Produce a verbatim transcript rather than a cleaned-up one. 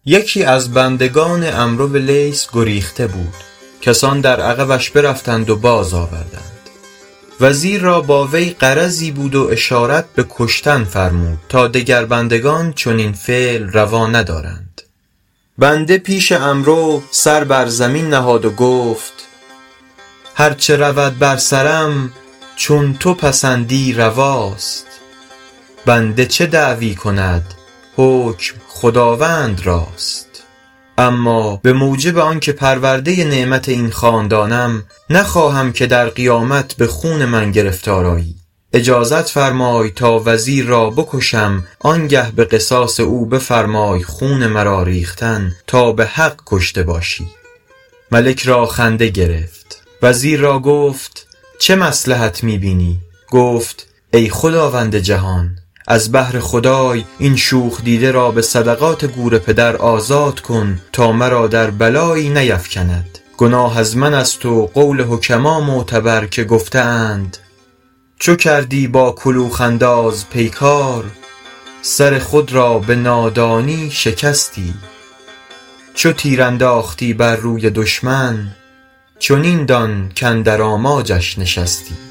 یکی از بندگان عمرو بن لیث گریخته بود. کسان در عقبش برفتند و باز آوردند. وزیر را با وی غرضی بود و اشارت به کشتن فرمود تا دگر بندگان چنین فعل روا ندارند. بنده پیش عمرو سر بر زمین نهاد و گفت: هرچه رود بر سرم چون تو پسندی رواست. بنده چه دعوی کند حکم خداوند راست. اما به موجب آنکه پرورده نعمت این خاندانم، نخواهم که در قیامت به خون من گرفتار آیی. اجازت فرمای تا وزیر را بکشم، آنگه به قصاص او بفرمای خون مرا ریختن تا به حق کشته باشی. ملک را خنده گرفت. وزیر را گفت: چه مصلحت میبینی؟ گفت: ای خداوند جهان، از بهر خدای این شوخ دیده را به صدقات گور پدر آزاد کن تا مرا در بلایی نیفکند. گناه از من است و قول حکما معتبر که گفته اند: چو کردی با کلوخ انداز پیکار، سر خود را به نادانی شکستی. چو تیر انداختی بر روی دشمن، چنین دان کاندر آماجش نشستی.